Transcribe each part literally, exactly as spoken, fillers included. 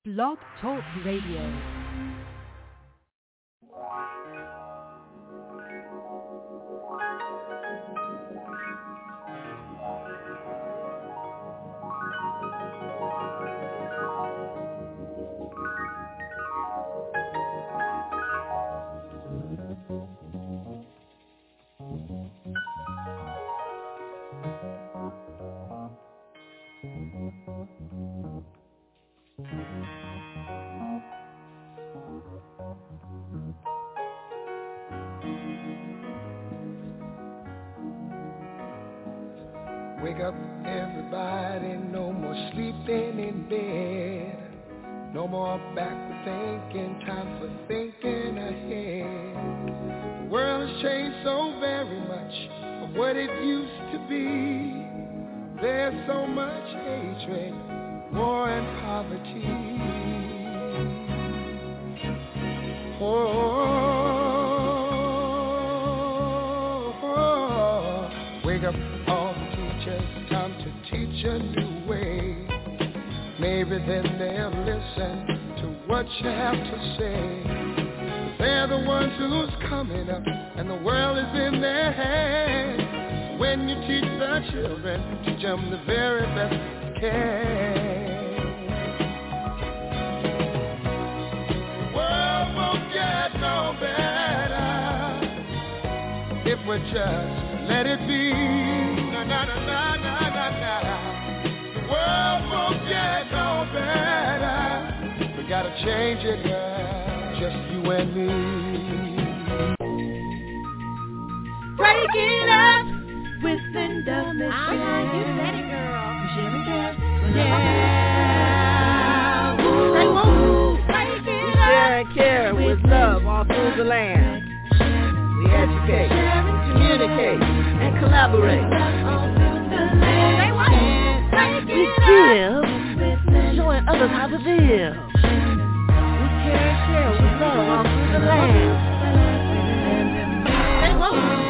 Blog Talk Radio. Wake up, everybody, no more sleeping in bed. No more backward thinking, time for thinking ahead. The world has changed so very much from what it used to be. There's so much hatred, war and poverty. Oh, oh, oh. Wake up, all the teachers, time to teach a new way. Maybe then they'll listen to what you have to say. They're the ones who's coming up, and the world is in their hands. When you teach the children, teach them the very best you can. The world won't get no better if we just let it be. Na na na na na na na. The world won't get no better. We gotta change it, girl, just you and me. Break it up with Linda Mitchell. Ah, you said it, girl. Jimmy Jam. Yeah. Say woo. Break it up. Share and care with love all through the land. We educate, communicate, and collaborate. Say what? We give, showing others how to live. We care and share with love all through the land. Say woo.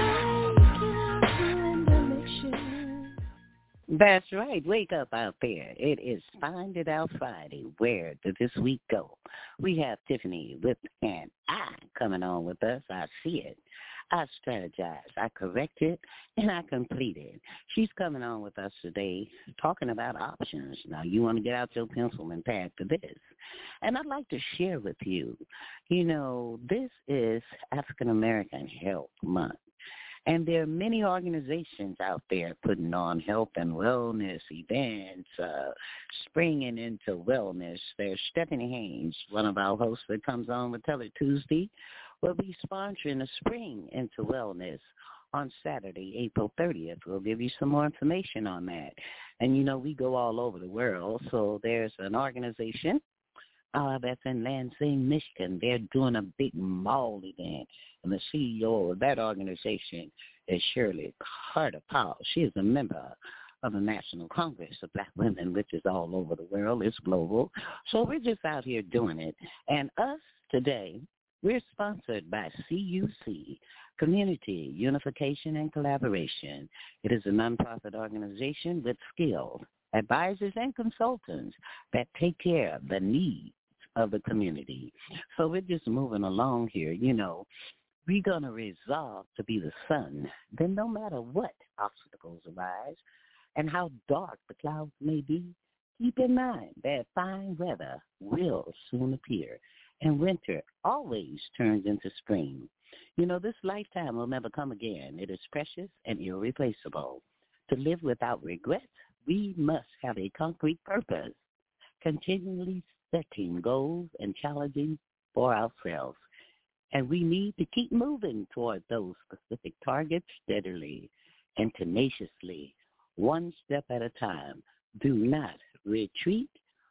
That's right. Wake up out there. It is Find It Out Friday. Where did this week go? We have Tiffany with an I coming on with us. I see it. I strategize. I correct it. And I complete it. She's coming on with us today talking about options. Now, you want to get out your pencil and pad for this. And I'd like to share with you, you know, this is African American Health Month. And there are many organizations out there putting on health and wellness events, uh, springing into wellness. There's Stephanie Haynes, one of our hosts that comes on with Tell It Tuesday, will be sponsoring a spring into wellness on Saturday, April thirtieth. We'll give you some more information on that. And, you know, we go all over the world, so there's an organization Uh, that's in Lansing, Michigan. They're doing a big mall event, and the C E O of that organization is Shirley Carter Powell. She is a member of the National Congress of Black Women, which is all over the world. It's global. So we're just out here doing it. And us today, we're sponsored by C U C, Community Unification and Collaboration. It is a nonprofit organization with skilled advisors and consultants that take care of the needs of the community. So we're just moving along here. You know, we're going to resolve to be the sun. Then no matter what obstacles arise and how dark the clouds may be, keep in mind that fine weather will soon appear, and winter always turns into spring. You know, this lifetime will never come again. It is precious and irreplaceable. To live without regrets, we must have a concrete purpose, continually setting goals and challenging for ourselves. And we need to keep moving toward those specific targets steadily and tenaciously, one step at a time. Do not retreat.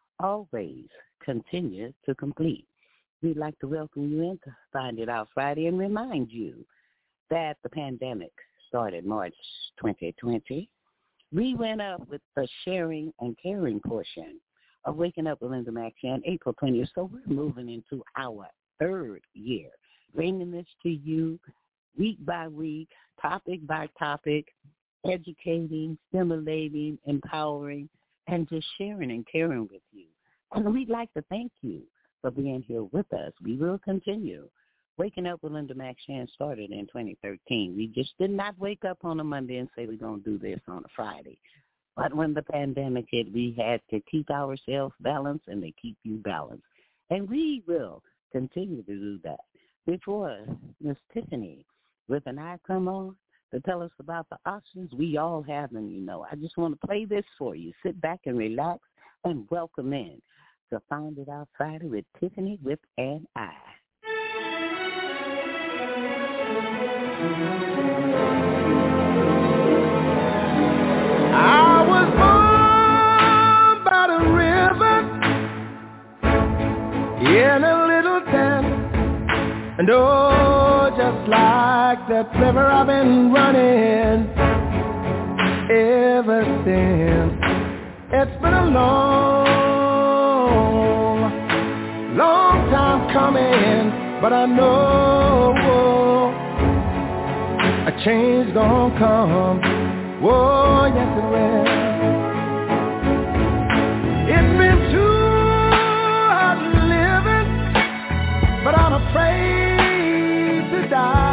Always continue to complete. We'd like to welcome you in to Find It Out Friday and remind you that the pandemic started March twenty twenty. We went up with the sharing and caring portion of Waking Up with Linda Maxey on April twentieth. So we're moving into our third year, bringing this to you week by week, topic by topic, educating, stimulating, empowering, and just sharing and caring with you And we'd like to thank you for being here with us. We will continue. Waking Up with Linda McShan started in twenty thirteen. We just did not wake up on a Monday and say we're going to do this on a Friday. But when the pandemic hit, we had to keep ourselves balanced and to keep you balanced. And we will continue to do that. Before Miss Tiffany with an I come on to tell us about the options, we all have them, you know. I just want to play this for you. Sit back and relax and welcome in to Find It Out Friday with Tiffany with an I. I was born by the river in a little town, and oh, just like that river I've been running ever since. It's been a long, long time coming, but I know a change gonna come. Oh, yes it will. It's been too hard living, but I'm afraid to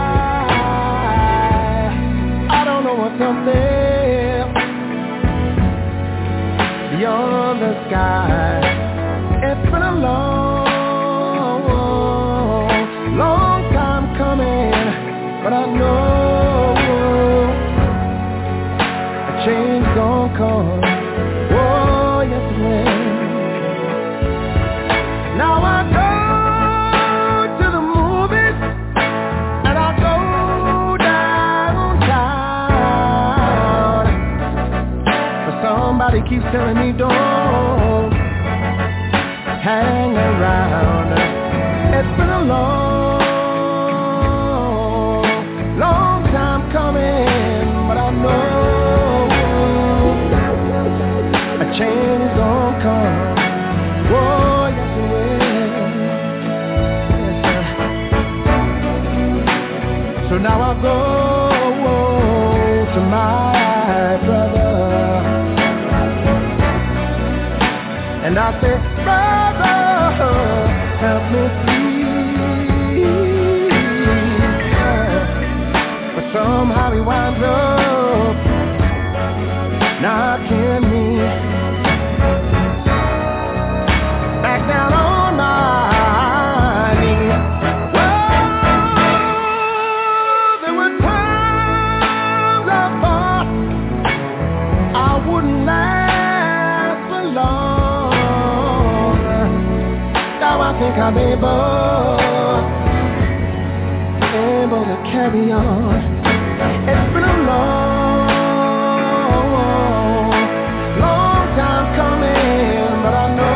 die. I don't know what's up there beyond the sky. It's been a long, long time coming, but I know change gon' come, oh yes it will. Now I go to the movies and I go downtown, but somebody keeps telling me don't hang around. It's been a long, long time coming, but I know change gon' come, oh yes it will. So now I go to my brother and I say, brother, help me please. But somehow he winds up knocking me back down on my knees. Oh, there were times I thought I wouldn't last for long. Now I think I'm able, able to carry on. It's been a long, long time coming, but I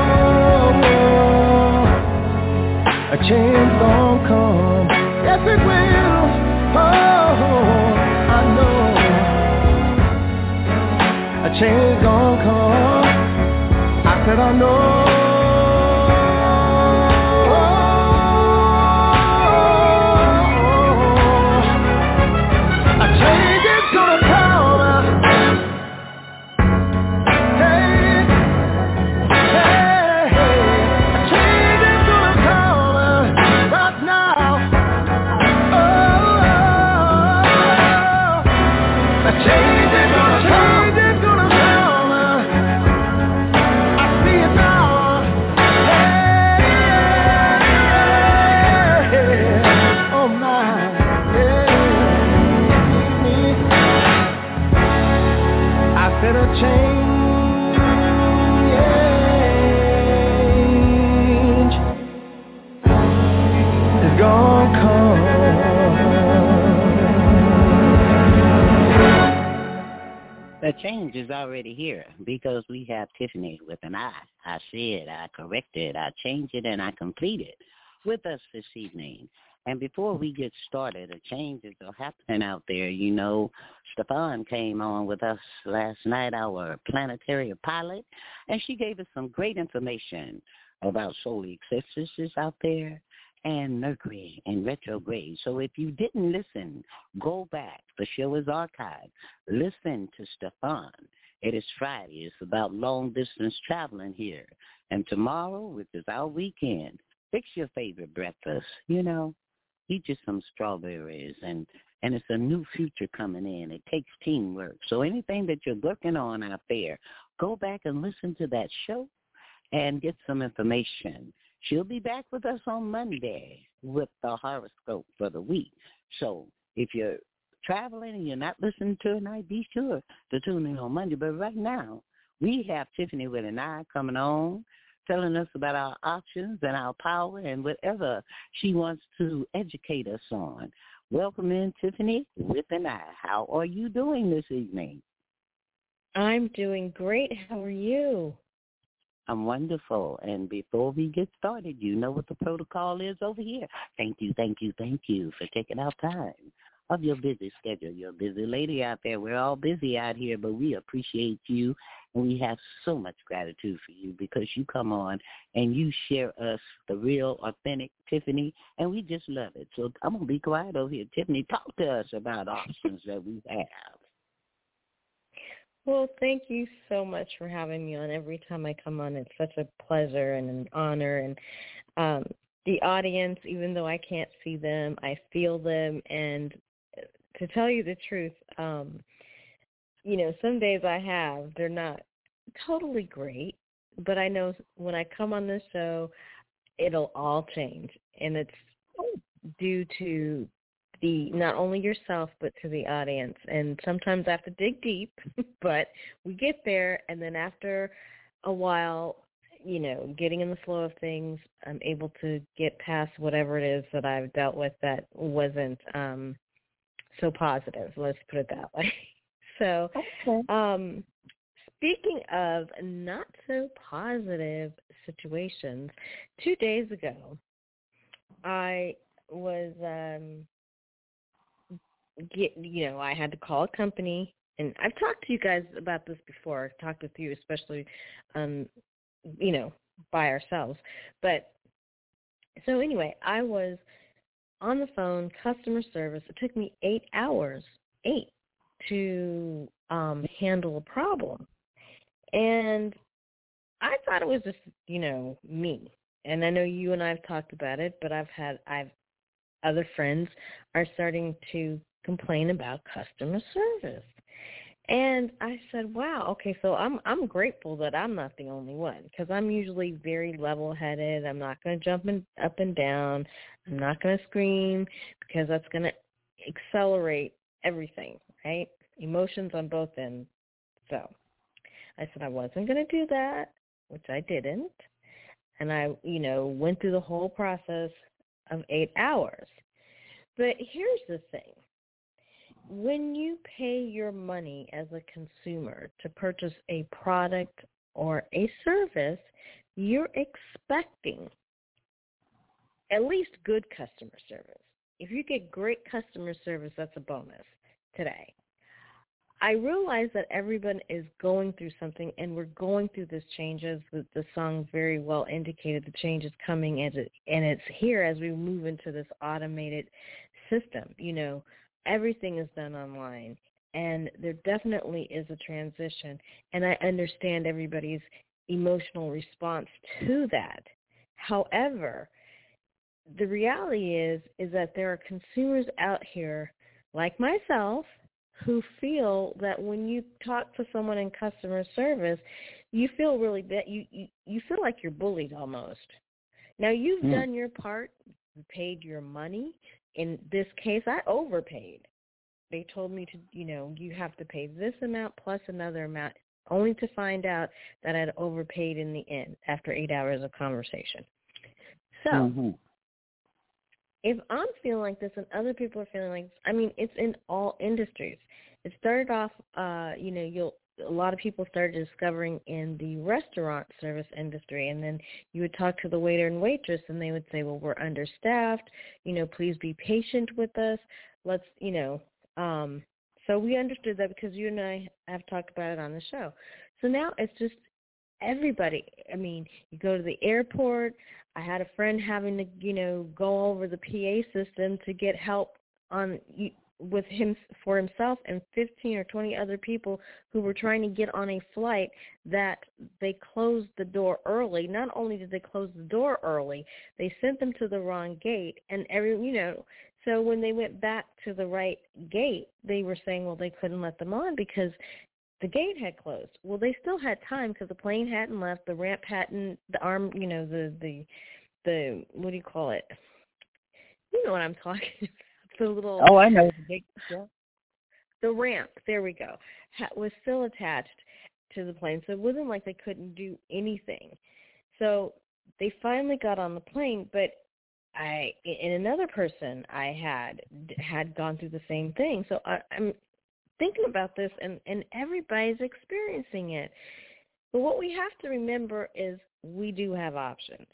know a change gon' come. Yes it will. Oh, I know a change gon' come. I said I know a change is gonna come. The change is already here because we have Tiffany with an I. I said, I corrected, I changed it, and I completed with us this evening. And before we get started, the changes are happening out there. You know, Stefan came on with us last night, our planetary pilot, and she gave us some great information about solar eclipses out there and Mercury in retrograde. So if you didn't listen, go back. The show is archived. Listen to Stefan. It is Friday. It's about long-distance traveling here And tomorrow, which is our weekend, fix your favorite breakfast. You know, eat you some strawberries, and, and it's a new future coming in. It takes teamwork. So anything that you're working on out there, go back and listen to that show and get some information. She'll be back with us on Monday with the horoscope for the week. So if you're traveling and you're not listening to it tonight, be sure to tune in on Monday. But right now, we have Tiffany with an eye coming on, telling us about our options and our power and whatever she wants to educate us on. Welcome in, Tiffany with an eye. How are you doing this evening? I'm doing great. How are you? I'm wonderful. And before we get started, you know what the protocol is over here. Thank you, thank you, thank you for taking out time of your busy schedule. You're a busy lady out there. We're all busy out here, but we appreciate you, and we have so much gratitude for you because you come on and you share us the real, authentic Tiffany, and we just love it. So I'm going to be quiet over here. Tiffany, talk to us about options that we have. Well, thank you so much for having me on. Every time I come on, it's such a pleasure and an honor. And um, the audience, even though I can't see them, I feel them. And to tell you the truth, um, you know, some days I have, they're not totally great, but I know when I come on this show, it'll all change. And it's due to the not only yourself, but to the audience. And sometimes I have to dig deep, but we get there, and then after a while, you know, getting in the flow of things, I'm able to get past whatever it is that I've dealt with that wasn't um, so positive. Let's put it that way. So okay. um, speaking of not so positive situations, two days ago, I was, um, get, you know, I had to call a company, and I've talked to you guys about this before. I've talked with you, especially, um, you know, by ourselves. But so anyway, I was on the phone, customer service. It took me eight hours, eight, to um, handle a problem. And I thought it was just, you know, me. And I know you and I have talked about it, but I've had, I've, other friends are starting to complain about customer service. And I said, wow, okay, so I'm I'm grateful that I'm not the only one, because I'm usually very level-headed. I'm not going to jump in, up and down. I'm not going to scream, because that's going to accelerate everything, right? Emotions on both ends. So I said I wasn't going to do that, which I didn't. And I, you know, went through the whole process of eight hours. But here's the thing. When you pay your money as a consumer to purchase a product or a service, you're expecting at least good customer service. If you get great customer service, that's a bonus today. I realize that everyone is going through something, and we're going through this change, as the, the song very well indicated. The change is coming, and, it, and it's here as we move into this automated system. You know, everything is done online, and there definitely is a transition, and I understand everybody's emotional response to that. However, the reality is is that there are consumers out here like myself who feel that when you talk to someone in customer service, you feel really bad. You, you, you feel like you're bullied almost. Now, you've mm. done your part. You paid your money. In this case, I overpaid. They told me to, you know, you have to pay this amount plus another amount, only to find out that I'd overpaid in the end after eight hours of conversation. So mm-hmm. if I'm feeling like this and other people are feeling like this, I mean, it's in all industries. It started off, uh, you know, you'll a lot of people started discovering in the restaurant service industry, and then you would talk to the waiter and waitress, and they would say, well, we're understaffed, you know, please be patient with us. Let's, you know, um, so we understood that because you and I have talked about it on the show. So now it's just everybody. I mean, you go to the airport. I had a friend having to, you know, go over the P A system to get help on, you, with him for himself and fifteen or twenty other people who were trying to get on a flight that they closed the door early. Not only did they close the door early, they sent them to the wrong gate. And every, you know, so when they went back to the right gate, they were saying, well, they couldn't let them on because the gate had closed. Well, they still had time because the plane hadn't left, the ramp hadn't, the arm, you know, the, the, the, what do you call it? You know what I'm talking about. The little, oh, I know. the ramp, there we go, ha- was still attached to the plane. So it wasn't like they couldn't do anything. So they finally got on the plane, but I, and another person I had, had gone through the same thing. So I, I'm thinking about this, and, and everybody's experiencing it. But what we have to remember is we do have options.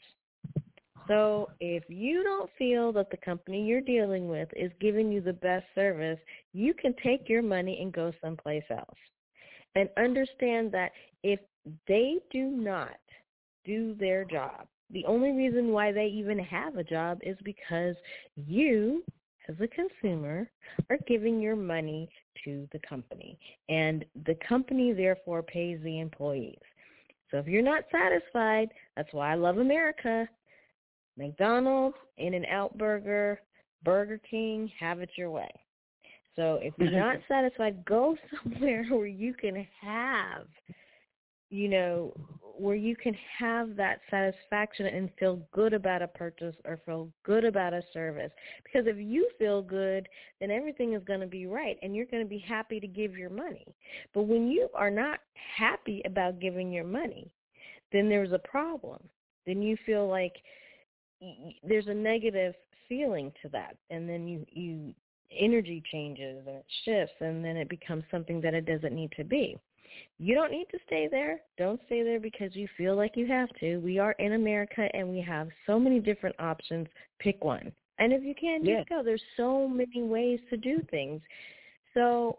So if you don't feel that the company you're dealing with is giving you the best service, you can take your money and go someplace else. And understand that if they do not do their job, the only reason why they even have a job is because you, as a consumer, are giving your money to the company. And the company, therefore, pays the employees. So if you're not satisfied, that's why I love America. McDonald's, In-N-Out Burger, Burger King, have it your way. So if you're not satisfied, go somewhere where you can have, you know, where you can have that satisfaction and feel good about a purchase or feel good about a service. Because if you feel good, then everything is going to be right, and you're going to be happy to give your money. But when you are not happy about giving your money, then there's a problem. Then you feel like there's a negative feeling to that, and then you, you energy changes and it shifts, and then it becomes something that it doesn't need to be. You don't need to stay there. Don't stay there because you feel like you have to. We are in America, and we have so many different options. Pick one. And if you can't, just Yeah. go. There's so many ways to do things. So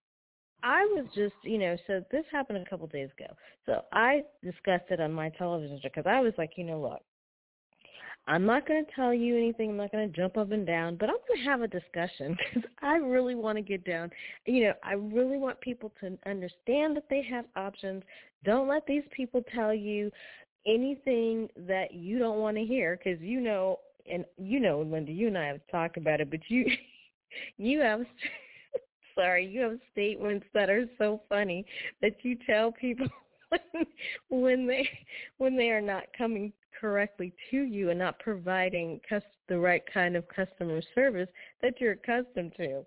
I was just, you know, so this happened a couple of days ago. So I discussed it on my television show because I was like, you know, look, I'm not going to tell you anything. I'm not going to jump up and down, but I'm going to have a discussion because I really want to get down. You know, I really want people to understand that they have options. Don't let these people tell you anything that you don't want to hear because, you know, and you know, Linda, you and I have talked about it, but you, you have, sorry, you have statements that are so funny that you tell people when, when they when they are not coming correctly to you and not providing cus- the right kind of customer service that you're accustomed to.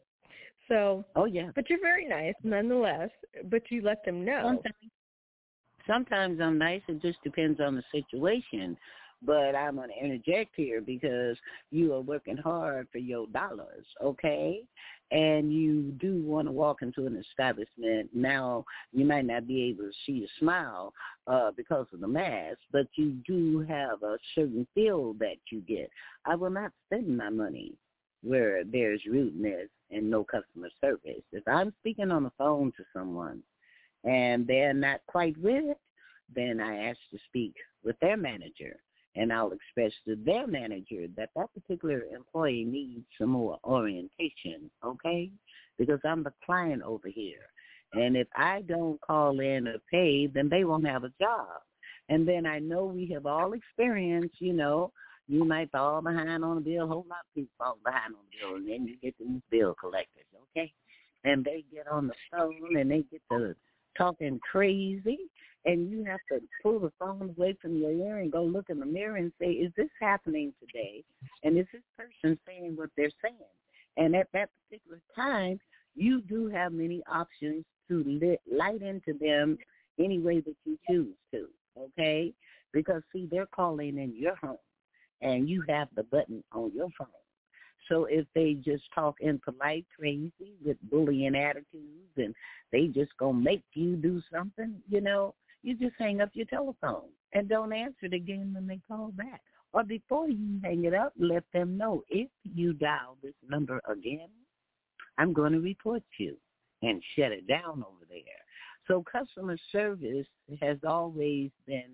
So, oh yeah, but you're very nice nonetheless. But you let them know. Sometimes, sometimes I'm nice. It just depends on the situation. But I'm going to interject here because you are working hard for your dollars, okay? And you do want to walk into an establishment. Now, you might not be able to see a smile uh, because of the mask, but you do have a certain feel that you get. I will not spend my money where there's rudeness and no customer service. If I'm speaking on the phone to someone and they're not quite with it, then I ask to speak with their manager. And I'll express to their manager that that particular employee needs some more orientation, okay? Because I'm the client over here. And if I don't call in or pay, then they won't have a job. And then I know we have all experienced, you know, you might fall behind on a bill, a whole lot of people fall behind on a bill, and then you get to these bill collectors, okay? And they get on the phone and they get to talking crazy. And you have to pull the phone away from your ear and go look in the mirror and say, is this happening today? And is this person saying what they're saying? And at that particular time, you do have many options to lit, light into them any way that you choose to, okay? Because, see, they're calling in your home, and you have the button on your phone. So if they just talk impolite, crazy, with bullying attitudes, and they just going to make you do something, you know, you just hang up your telephone and don't answer it again when they call back. Or before you hang it up, let them know, if you dial this number again, I'm going to report you and shut it down over there. So customer service has always been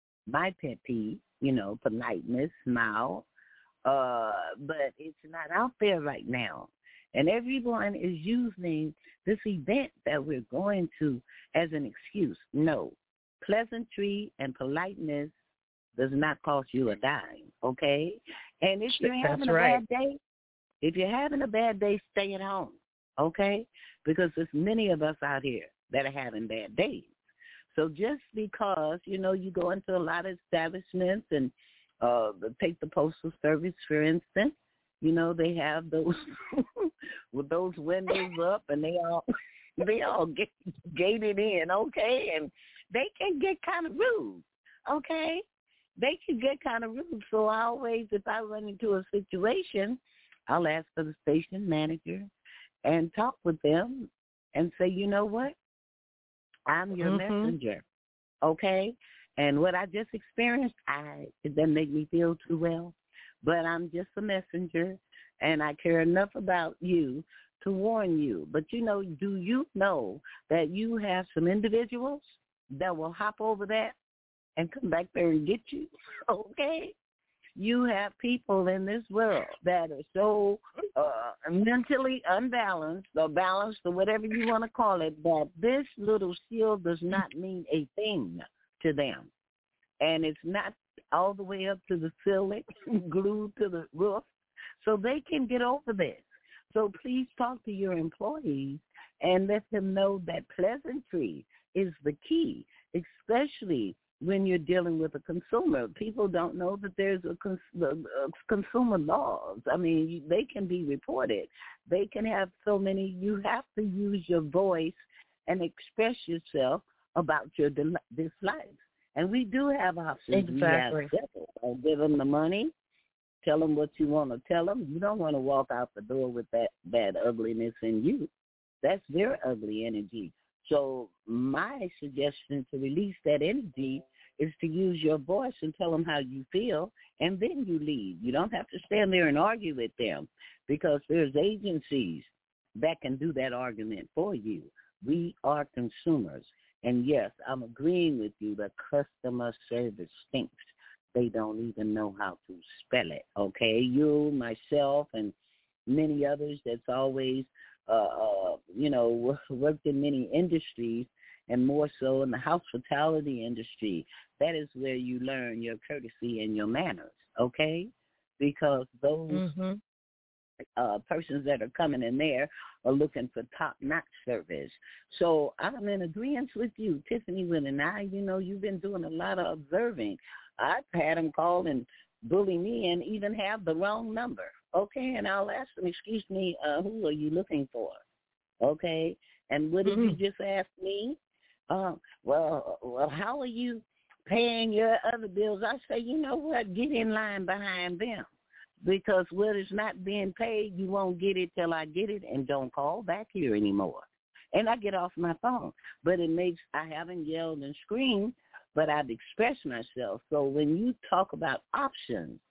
my pet peeve, you know, politeness, smile, uh, but it's not out there right now. And everyone is using this event that we're going to as an excuse. No, pleasantry and politeness does not cost you a dime, okay? And if you're having That's a right. bad day, if you're having a bad day, stay at home, okay? Because there's many of us out here that are having bad days. So just because, you know, you go into a lot of establishments and uh, take the Postal Service, for instance, you know, they have those with those windows up and they all they all get gated in, okay? And they can get kind of rude, okay? They can get kind of rude. So I always, if I run into a situation, I'll ask for the station manager and talk with them and say, you know what? I'm your Mm-hmm. messenger, okay? And what I just experienced, I it doesn't make me feel too well, but I'm just a messenger, and I care enough about you to warn you. But, you know, do you know that you have some individuals that will hop over that and come back there and get you, okay? You have people in this world that are so uh, mentally unbalanced or balanced or whatever you want to call it, that this little shield does not mean a thing to them. And it's not all the way up to the ceiling, glued to the roof, so they can get over this. So please talk to your employees and let them know that pleasantry is the key, especially when you're dealing with a consumer. People don't know that there's a cons- uh, consumer laws. I mean, they can be reported. They can have so many. You have to use your voice and express yourself about your del- dislikes. And we do have options. Exactly. We have several. I'll give them the money. Tell them what you want to tell them. You don't want to walk out the door with that bad ugliness in you. That's their ugly energy. So my suggestion to release that energy is to use your voice and tell them how you feel, and then you leave. You don't have to stand there and argue with them, because there's agencies that can do that argument for you. We are consumers. And, yes, I'm agreeing with you that customer service stinks. They don't even know how to spell it, okay? You, myself, and many others that's always Uh, uh, you know, worked in many industries, and more so in the hospitality industry. That is where you learn your courtesy and your manners, okay? Because those Mm-hmm. uh, persons that are coming in there are looking for top-notch service. So I'm in agreement with you, Tiffany, Wynn, and I, you know, you've been doing a lot of observing. I've had them call and bully me and even have the wrong number. Okay, and I'll ask them, excuse me, uh, who are you looking for? Okay, and what did Mm-hmm. you just ask me? Uh, well, well, how are you paying your other bills? I say, you know what, get in line behind them, because what is not being paid, you won't get it till I get it, and don't call back here anymore. And I get off my phone. But it makes, I haven't yelled and screamed, but I've expressed myself. So when you talk about options,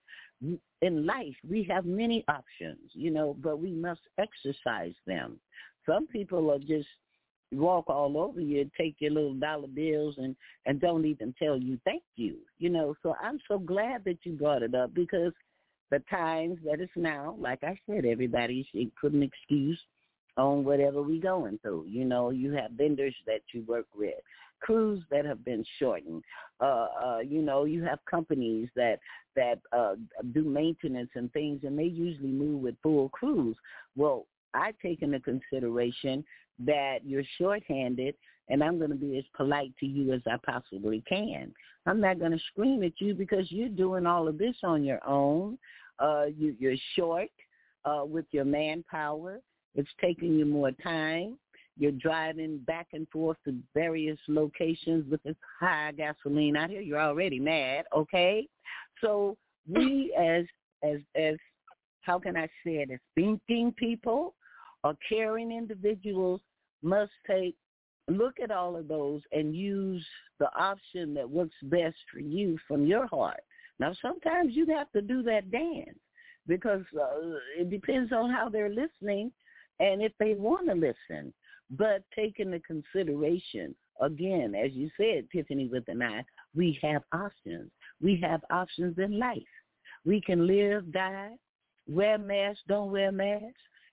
in life, we have many options, you know, but we must exercise them. Some people are just walk all over you and take your little dollar bills and, and don't even tell you thank you, you know. So I'm so glad that you brought it up, because the times that it's now, like I said, everybody should put an excuse on whatever we going through. You know, you have vendors that you work with, crews that have been shortened. Uh, uh, you know, you have companies that that uh, do maintenance and things, and they usually move with full crews. Well, I take into consideration that you're shorthanded, and I'm going to be as polite to you as I possibly can. I'm not going to scream at you because you're doing all of this on your own. Uh, you, you're short uh, with your manpower. It's taking you more time. You're driving back and forth to various locations with this high gasoline out here. You're already mad, okay? So we as, as, as how can I say it, as thinking people or caring individuals must take, look at all of those and use the option that works best for you from your heart. Now, sometimes you have to do that dance, because uh, it depends on how they're listening and if they want to listen. But take into consideration, again, as you said, Tiffany with an I, we have options. We have options in life. We can live, die, wear masks, don't wear masks.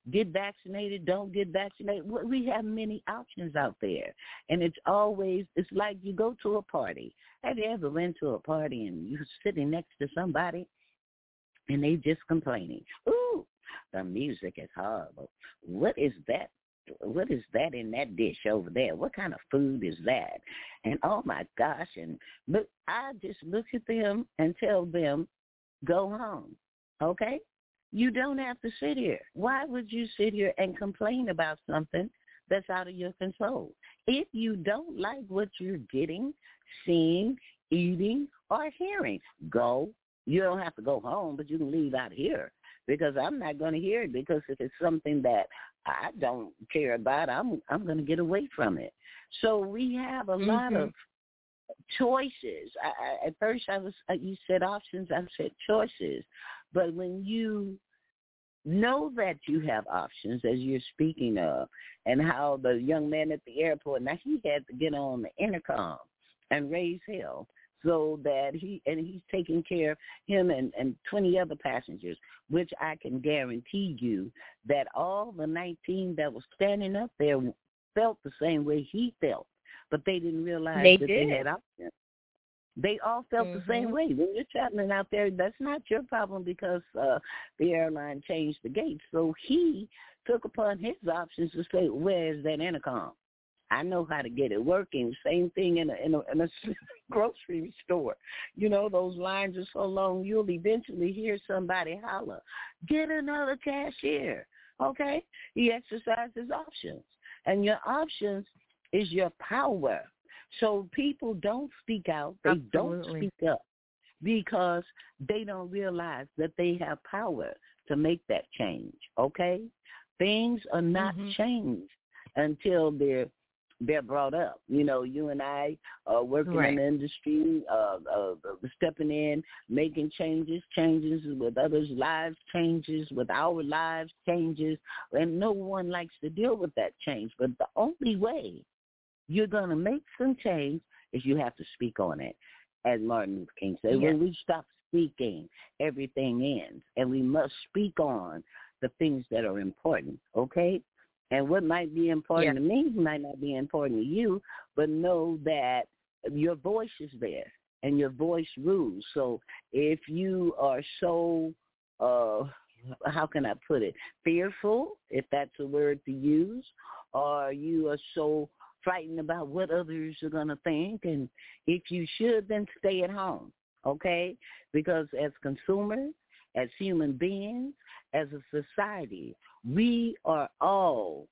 get vaccinated, don't get vaccinated. We have many options out there. And it's always, it's like you go to a party. Have you ever went to a party and you're sitting next to somebody and they just complaining, ooh, the music is horrible. What is that? What is that in that dish over there? What kind of food is that? And oh my gosh, and look, I just look at them and tell them, go home, okay? You don't have to sit here. Why would you sit here and complain about something that's out of your control? If you don't like what you're getting, seeing, eating, or hearing, go. You don't have to go home, but you can leave out here, because I'm not going to hear it, because if it's something that I don't care about, I'm I'm going to get away from it. So we have a mm-hmm. lot of choices. I, I, at first, I was you said options, I said choices. But when you know that you have options, as you're speaking of, and how the young man at the airport, now he had to get on the intercom and raise hell, so that he, and he's taking care of him and, and twenty other passengers, which I can guarantee you that all the nineteen that was standing up there felt the same way he felt, but they didn't realize they that did. they had options. They all felt mm-hmm. the same way. When you're traveling out there, that's not your problem, because uh, the airline changed the gates. So he took upon his options to say, where's that intercom? I know how to get it working. Same thing in a, in a, in a grocery store. You know, those lines are so long, you'll eventually hear somebody holler, get another cashier, okay? He exercises options. And your options is your power. So people don't speak out. They Absolutely. don't speak up, because they don't realize that they have power to make that change, okay? Things are not mm-hmm. changed until they're they're brought up. You know, you and I are working right. in the industry, uh, uh, stepping in, making changes, changes with others' lives, changes with our lives, changes, and no one likes to deal with that change. But the only way you're going to make some change is you have to speak on it. As Martin Luther King said, yes. when we stop speaking, everything ends, and we must speak on the things that are important, okay? And what might be important yeah. to me might not be important to you, but know that your voice is there and your voice rules. So if you are so, uh, how can I put it, fearful, if that's a word to use, or you are so frightened about what others are going to think, and if you should, then stay at home, okay? Because as consumers, as human beings, as a society, we are all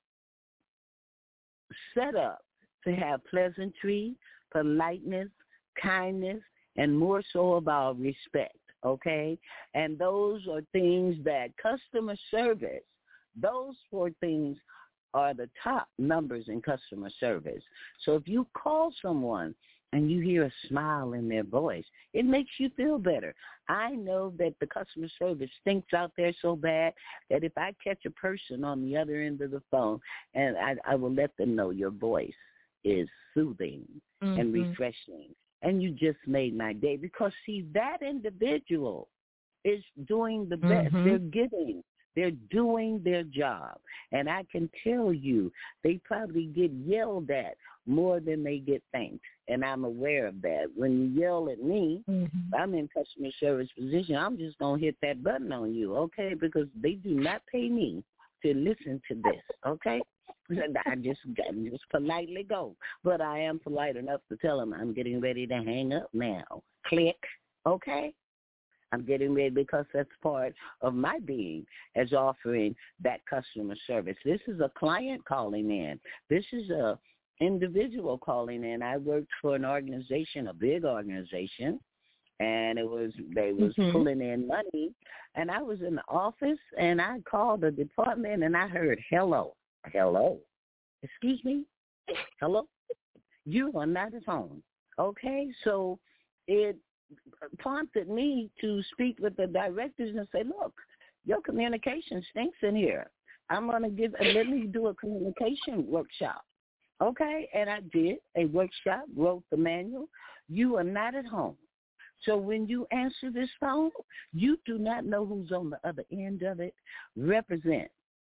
set up to have pleasantry, politeness, kindness, and more so about respect, okay? And those are things that customer service, those four things are the top numbers in customer service. So if you call someone and you hear a smile in their voice, it makes you feel better. I know that the customer service stinks out there so bad that if I catch a person on the other end of the phone, and I, I will let them know your voice is soothing mm-hmm. and refreshing, and you just made my day. Because, see, that individual is doing the best. Mm-hmm. They're giving. They're doing their job. And I can tell you, they probably get yelled at more than they get thanked. And I'm aware of that. When you yell at me, mm-hmm. I'm in customer service position, I'm just going to hit that button on you, okay? Because they do not pay me to listen to this, okay? I just, I just politely go. But I am polite enough to tell them I'm getting ready to hang up now. Click, okay? I'm getting ready, because that's part of my being as offering that customer service. This is a client calling in. This is a individual calling in. I worked for an organization, a big organization, and it was they was mm-hmm. pulling in money. And I was in the office, and I called the department, and I heard, hello, hello, excuse me, hello, you are not at home. Okay, so it prompted me to speak with the directors and say, look, your communication stinks in here. I'm going to give, let me do a communication workshop. Okay, and I did a workshop, wrote the manual. You are not at home. So when you answer this phone, you do not know who's on the other end of it. Represent.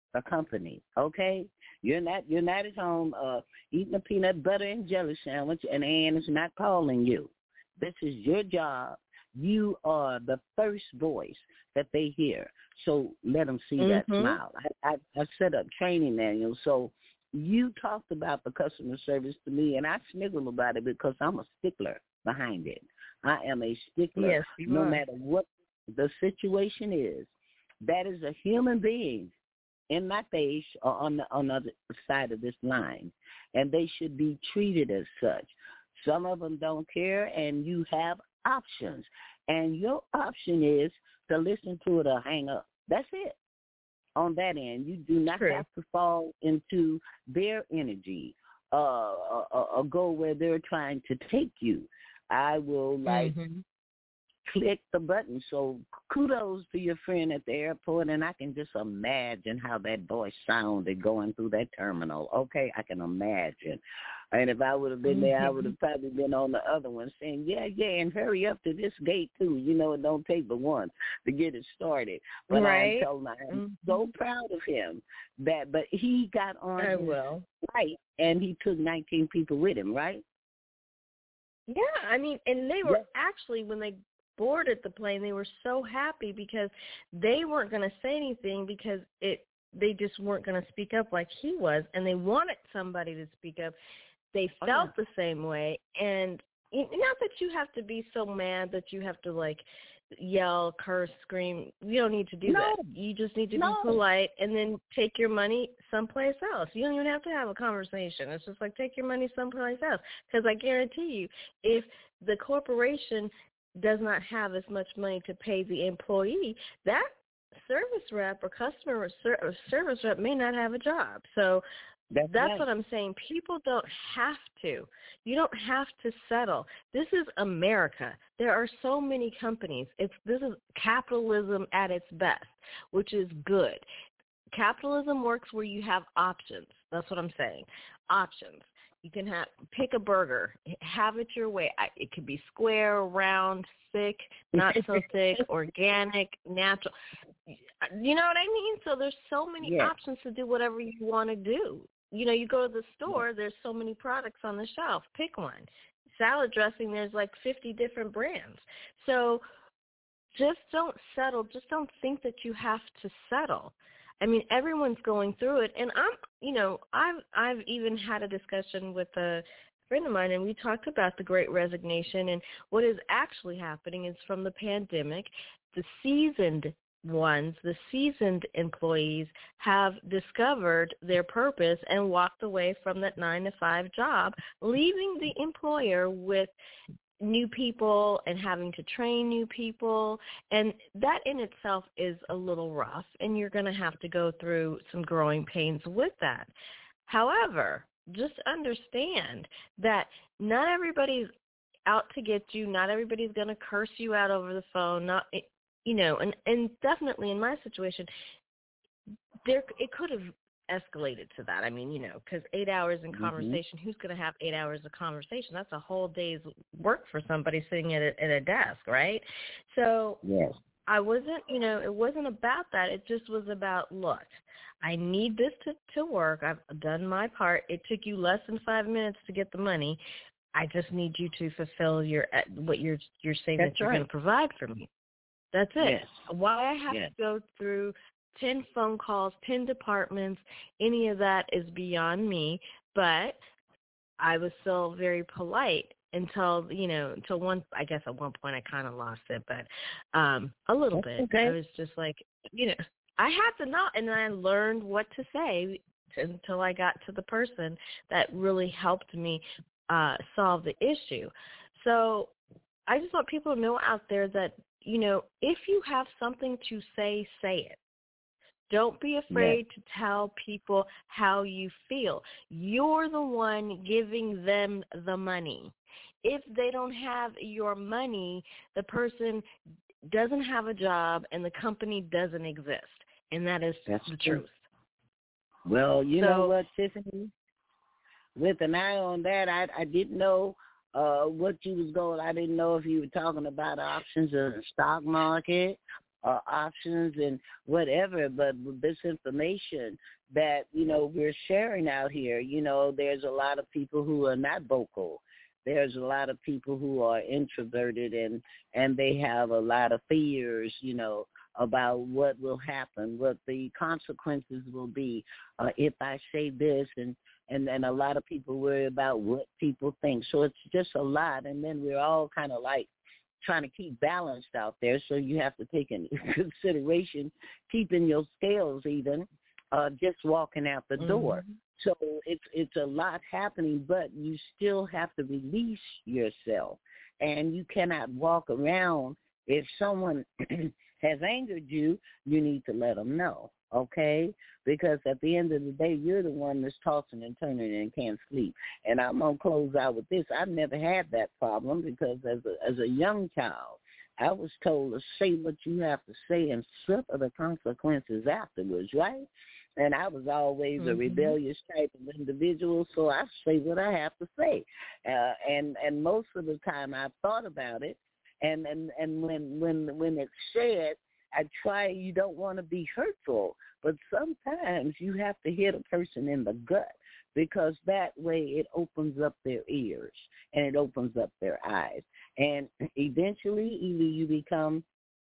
a company, okay? You're not you're not at home uh, eating a peanut butter and jelly sandwich, and Ann is not calling you. This is your job. You are the first voice that they hear. So let them see mm-hmm. that smile. I, I, I set up training manuals. So you talked about the customer service to me, and I sniggle about it because I'm a stickler behind it. I am a stickler. Yes, you no are. matter what the situation is. That is a human being in my face or on the on the other side of this line, and they should be treated as such. Some of them don't care, and you have options, and your option is to listen to it or hang up. That's it. On that end, you do not True. have to fall into their energy uh, or, or go where they're trying to take you. I will like mm-hmm. click the button. So kudos to your friend at the airport, and I can just imagine how that voice sounded going through that terminal. Okay, I can imagine. And if I would have been mm-hmm. there, I would have probably been on the other one saying, yeah, yeah, and hurry up to this gate, too. You know, it don't take but one to get it started. But right. I told him I'm mm-hmm. so proud of him. that. But he got on I his will. flight, and he took nineteen people with him, right? Yeah, I mean, and they were Yeah. actually, when they boarded the plane, they were so happy because they weren't going to say anything because it they just weren't going to speak up like he was, and they wanted somebody to speak up. They Oh, felt yeah. the same way, and it- not that you have to be so mad that you have to, like, yell, curse, scream. You don't need to do No. that. You just need to No. be polite and then take your money someplace else. You don't even have to have a conversation. It's just like, take your money someplace else. Because I guarantee you, if the corporation does not have as much money to pay the employee, that service rep or customer or ser- or service rep may not have a job. So That's, that's right. what I'm saying. People don't have to. You don't have to settle. This is America. There are so many companies. It's this is capitalism at its best, which is good. Capitalism works where you have options. That's what I'm saying. Options. You can have pick a burger, have it your way. I, it could be square, round, thick, not so thick, organic, natural. You know what I mean? So there's so many Yeah. options to do whatever you want to do. You know, you go to the store, there's so many products on the shelf. Pick one. Salad dressing, there's like fifty different brands. So just don't settle. Just don't think that you have to settle. I mean, everyone's going through it, and I'm, you know, I've I've even had a discussion with a friend of mine, and we talked about the Great Resignation, and what is actually happening is from the pandemic, the seasoned ones, the seasoned employees have discovered their purpose and walked away from that nine to five job, leaving the employer with new people and having to train new people, and that in itself is a little rough, and you're going to have to go through some growing pains with that. However, just understand that not everybody's out to get you, not everybody's going to curse you out over the phone, not, you know, and, and definitely in my situation, there it could have escalated to that. I mean, you know, because eight hours in conversation, mm-hmm. who's going to have eight hours of conversation? That's a whole day's work for somebody sitting at a, at a desk, right? So yes. I wasn't, you know, it wasn't about that. It just was about, look, I need this to, to work. I've done my part. It took you less than five minutes to get the money. I just need you to fulfill your what you're you're saying That's that you're right. going to provide for me. That's it. Yes. Why I have yes. to go through ten phone calls, ten departments, any of that is beyond me. But I was still very polite until, you know, until one, I guess at one point I kind of lost it, but um, a little That's bit. okay. I was just like, you know, I had to know, and I learned what to say until I got to the person that really helped me uh, solve the issue. So I just want people to know out there that, you know, if you have something to say, say it. Don't be afraid yes. to tell people how you feel. You're the one giving them the money. If they don't have your money, the person doesn't have a job and the company doesn't exist. And that is That's the true. truth. Well, you so, know what, Tiffany? With an eye on that, I, I didn't know uh, what you was going. I didn't know if you were talking about options in the stock market uh, options and whatever, but with this information that, you know, we're sharing out here, you know, there's a lot of people who are not vocal. There's a lot of people who are introverted and, and they have a lot of fears, you know, about what will happen, what the consequences will be uh, if I say this, and, and then a lot of people worry about what people think. So it's just a lot, and then we're all kind of like trying to keep balanced out there, so you have to take into consideration keeping your scales even, uh, just walking out the mm-hmm. door. So it's it's a lot happening, but you still have to release yourself, and you cannot walk around. If someone has angered you, you need to let them know, okay? Because at the end of the day, you're the one that's tossing and turning and can't sleep. And I'm going to close out with this. I've never had that problem because as a, as a young child, I was told to say what you have to say and suffer the consequences afterwards, right? And I was always mm-hmm. a rebellious type of individual, so I say what I have to say. Uh, and, and most of the time I thought about it. And, and and when when when it's said, I try, you don't want to be hurtful, but sometimes you have to hit a person in the gut because that way it opens up their ears and it opens up their eyes. And eventually either you become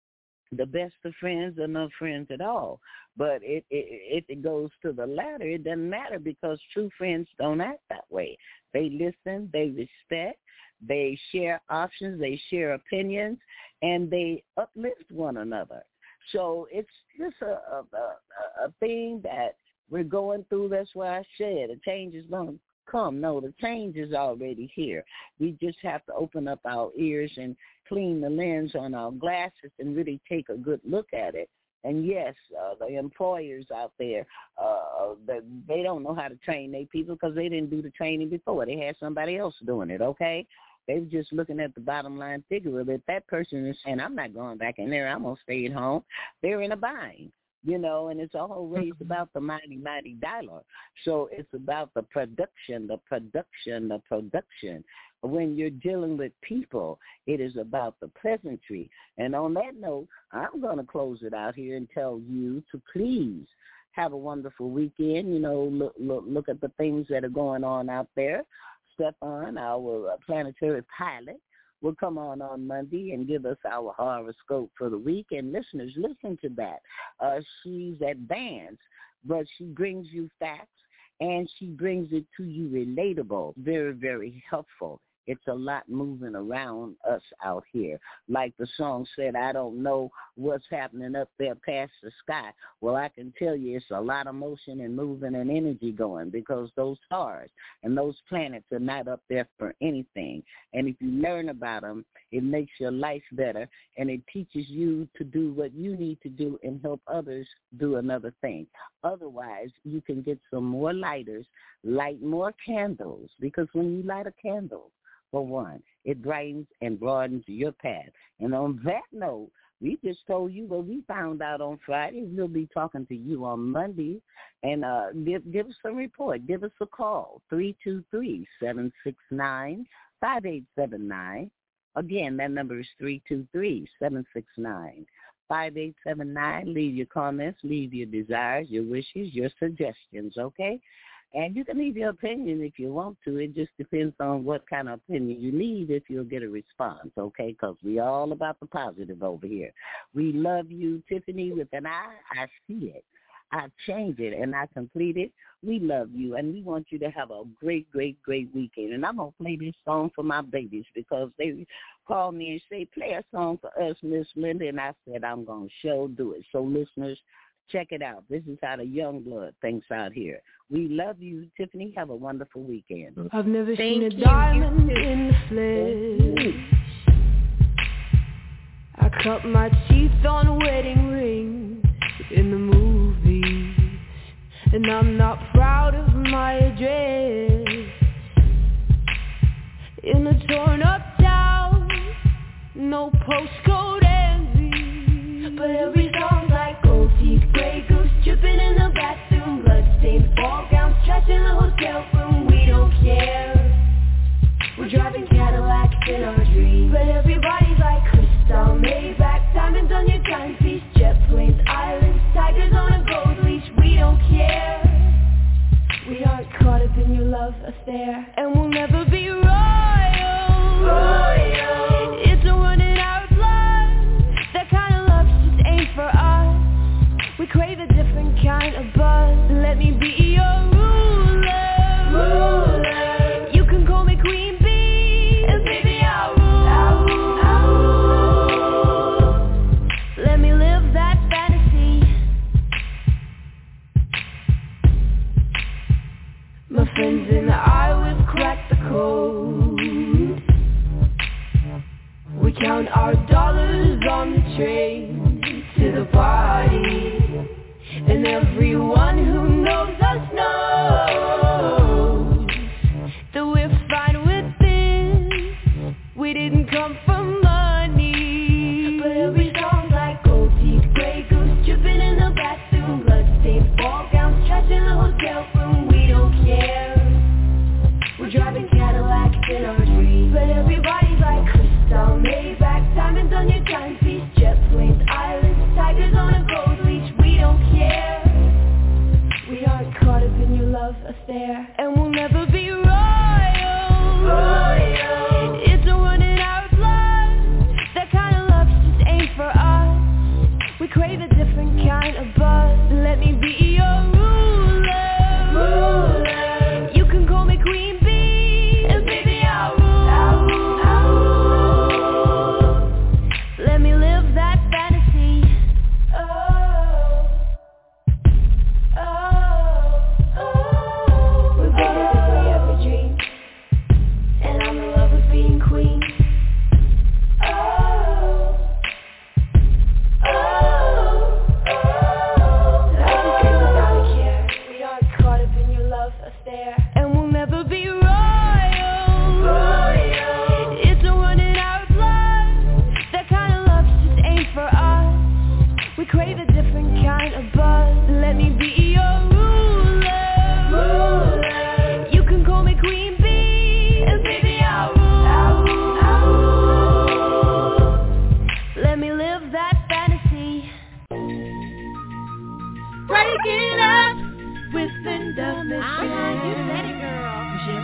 the best of friends or no friends at all. But it, it, if it goes to the latter, it doesn't matter because true friends don't act that way. They listen, they respect. They share options, they share opinions, and they uplift one another. So it's just a, a, a, a thing that we're going through. That's why I said a change is going to come. No, the change is already here. We just have to open up our ears and clean the lens on our glasses and really take a good look at it. And, yes, uh, the employers out there, uh, they, they don't know how to train their people because they didn't do the training before. They had somebody else doing it, okay? They were just looking at the bottom line figure of it. That person is saying, I'm not going back in there. I'm going to stay at home. They're in a bind, you know, and it's always about the mighty, mighty dollar. So it's about the production, the production, the production. When you're dealing with people, it is about the pleasantry. And on that note, I'm going to close it out here and tell you to please have a wonderful weekend. You know, look, look, look at the things that are going on out there. Stefan, our planetary pilot, will come on on Monday and give us our horoscope for the week. And listeners, listen to that. Uh, she's advanced, but she brings you facts, and she brings it to you relatable. Very, very helpful. It's a lot moving around us out here. Like the song said, I don't know what's happening up there past the sky. Well, I can tell you it's a lot of motion and moving and energy going because those stars and those planets are not up there for anything. And if you learn about them, it makes your life better, and it teaches you to do what you need to do and help others do another thing. Otherwise, you can get some more lighters, light more candles, because when you light a candle, for one, it brightens and broadens your path. And on that note, we just told you what we found out on Friday. We'll be talking to you on Monday. And uh, give, give us a report. Give us a call, three two three, seven six nine, five eight seven nine. Again, that number is three two three, seven six nine, five eight seven nine. Leave your comments, leave your desires, your wishes, your suggestions, okay? And you can leave your opinion if you want to. It just depends on what kind of opinion you leave if you'll get a response, okay? Because we all about the positive over here. We love you, Tiffany, with an I. I see it. I change it, and I complete it. We love you, and we want you to have a great, great, great weekend. And I'm going to play this song for my babies because they call me and say, play a song for us, Miss Linda. And I said, I'm going to sure do it. So, listeners, check it out. This is how the young blood thinks out here. We love you, Tiffany. Have a wonderful weekend. I've never Thank seen a you. diamond in the flesh. I cut my teeth on wedding rings in the movies, and I'm not proud of my address. In a torn up town, no postcode envy, but every song's like gold teeth, Grey Goose dripping in the bathroom, bloodstained ball gowns, trash in the hotel room. We don't care. We're driving Cadillacs in our dreams, but everybody's like crystal, Maybach, diamonds on your timepiece, love us there, and we'll never be royal. Royal. It's a one in our blood. That kind of love just ain't for us. We crave a different kind of buzz. Let me be your ruler. Ruler. You can call me Queen Bee, and baby I'll rule. I'll rule. I'll rule. Let me live that fantasy. My friends and I, we've cracked the code. We count our dollars on the train to the party. And everyone who knows us knows that we're fine with this. We didn't come for money. But every song's like gold teeth, Grey Goose, dripping in the bathroom, bloodstained ball gowns, trash in the hotel room. We don't care. We're driving Cadillacs in our dreams. But everybody's like crystal, Maybach, diamonds on your timepiece, jet planes, islands, tigers on a gold leash. We don't care. We aren't caught up in your love affair, and we'll never be royal. Royal. It's a one in our blood. That kind of love just ain't for us. We crave a different kind of buzz. Let me be your ruler. Ruler. You can call me Queen Bee, and baby I'll rule. I'll rule. I'll rule. Let me live that fantasy. Oh. Oh, oh, we're bigger than we ever dreamed, and I'm in love with being queen. Oh, oh, oh, I just came without a care. We aren't caught up in your love affair, and we'll never be royal. Royal. It's a one in our blood. That kind of love just ain't for us. We crave a different kind of buzz. Let me be your ruler. Ruler. You can call me Queen Bee, and baby I'll rule. I'll rule. I'll rule. Let me live that fantasy. Break it up with Linda Mitchell. Uh-huh, you said it, girl.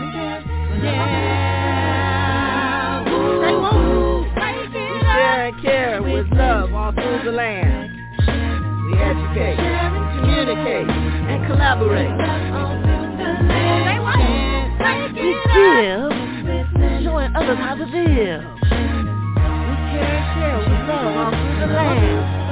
Yeah. Say woo. Break it We share up and care with love all through the land. We educate, communicate, and collaborate. all through the land. Say what? Break We it up give, with Linda. showing others how to live. We care and share with love all through the land.